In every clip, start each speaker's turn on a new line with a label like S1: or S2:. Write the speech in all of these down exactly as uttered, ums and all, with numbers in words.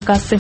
S1: каси.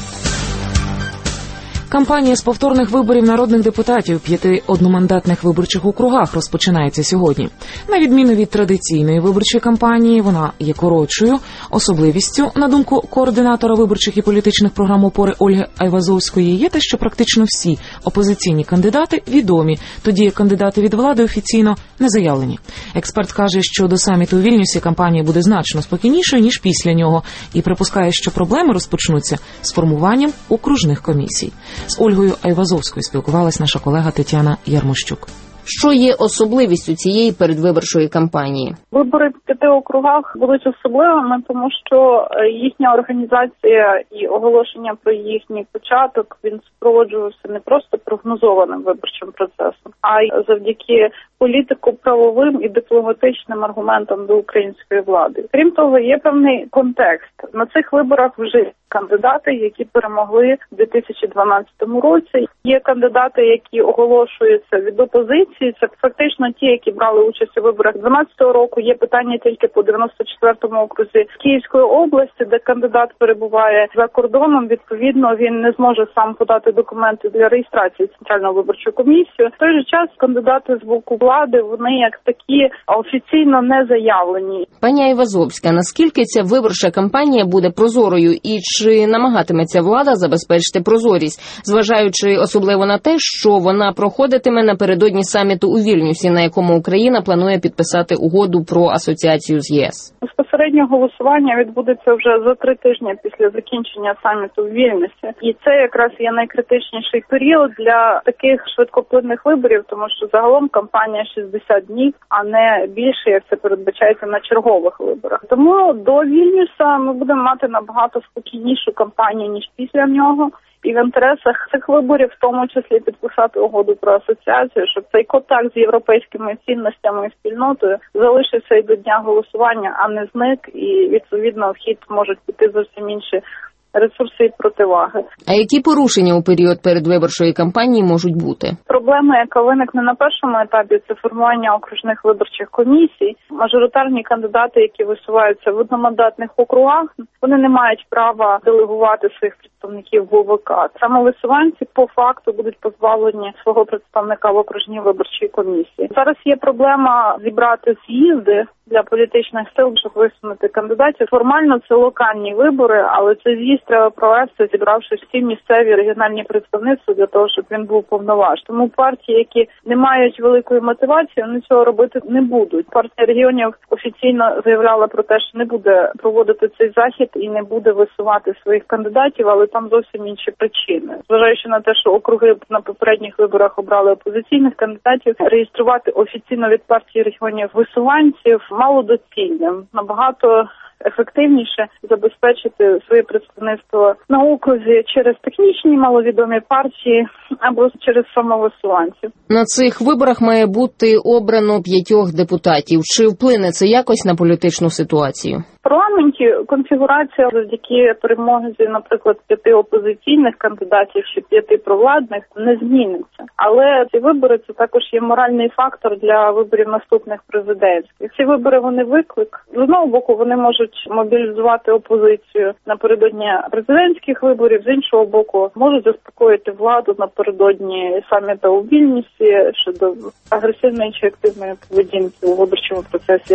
S2: Кампанія з повторних виборів народних депутатів в п'яти одномандатних виборчих округах розпочинається сьогодні. На відміну від традиційної виборчої кампанії, вона є коротшою. Особливістю, на думку координатора виборчих і політичних програм «Опори» Ольги Айвазовської, є те, що практично всі опозиційні кандидати відомі, тоді як кандидати від влади офіційно не заявлені. Експерт каже, що до саміту у Вільнюсі кампанія буде значно спокійнішою, ніж після нього, і припускає, що проблеми розпочнуться з формуванням окружних комісій. З Ольгою Айвазовською спілкувалась наша колега Тетяна Ярмощук.
S3: Що є особливістю цієї передвиборчої кампанії?
S4: Вибори в п'яти округах будуть особливими, тому що їхня організація і оголошення про їхній початок, він супроводжувався не просто прогнозованим виборчим процесом, а й завдяки політико-правовим і дипломатичним аргументам до української влади. Крім того, є певний контекст. На цих виборах вже кандидати, які перемогли в дві тисячі дванадцятому році. Є кандидати, які оголошуються від опозиції. Це фактично ті, які брали участь у виборах дванадцятого року. Є питання тільки по дев'яносто четвертому окрузі Київської області, де кандидат перебуває за кордоном. Відповідно, він не зможе сам подати документи для реєстрації в Центральну виборчу комісію. В той же час кандидати з боку влади, вони як такі офіційно не заявлені.
S3: Пані Айвазовська, наскільки ця виборча кампанія буде прозорою і чи намагатиметься влада забезпечити прозорість, зважаючи особливо на те, що вона проходитиме напередодні саміту у Вільнюсі, на якому Україна планує підписати угоду про асоціацію з ЄС?
S4: Безпосередньо голосування відбудеться вже за три тижні після закінчення саміту в Вільнюсі. І це якраз є найкритичніший період для таких швидкоплинних виборів, тому що загалом кампанія шістдесят днів, а не більше, як це передбачається на чергових виборах. Тому до Вільнюса ми будемо мати набагато спокійнішу кампанію, ніж після нього. І в інтересах цих виборів, в тому числі, підписати угоду про асоціацію, щоб цей контакт з європейськими цінностями і спільнотою залишився і до дня голосування, а не зник. І, відповідно, в хід можуть піти зовсім інші ресурси і противаги.
S3: А які порушення у період передвиборчої кампанії можуть бути?
S4: Проблема, яка виникне на першому етапі, це формування окружних виборчих комісій. Мажоритарні кандидати, які висуваються в одномандатних округах, вони не мають права делегувати своїх представників в ОВК. Самовисуванці по факту будуть позбавлені свого представника в окружній виборчій комісії. Зараз є проблема зібрати з'їзди для політичних сил, щоб висунути кандидатів. Формально це локальні вибори, але цей з'їзд треба провести, зібравши всі місцеві регіональні представництва для того, щоб він був повноважний. Тому партії, які не мають великої мотивації, вони цього робити не будуть. Партія регіонів офіційно заявляла про те, що не буде проводити цей захід і не буде висувати своїх кандидатів, але там зовсім інші причини. Зважаючи на те, що округи на попередніх виборах обрали опозиційних кандидатів, реєструвати офіційно від партії регіонів висуванців малодоцільним. Набагато ефективніше забезпечити своє представництво на окрузі через технічні маловідомі партії або через самовисуванців.
S3: На цих виборах має бути обрано п'ятьох депутатів. Чи вплине це якось на політичну ситуацію?
S4: В парламенті конфігурація завдяки перемозі, наприклад, п'яти опозиційних кандидатів чи п'яти провладних не зміниться. Але ці вибори – це також є моральний фактор для виборів наступних президентських. Ці вибори – вони виклик. З одного боку, вони можуть мобілізувати опозицію напередодні президентських виборів, з іншого боку, можуть заспокоїти владу напередодні саміту у Вільнюсі щодо агресивної чи активної поведінки у виборчому процесі.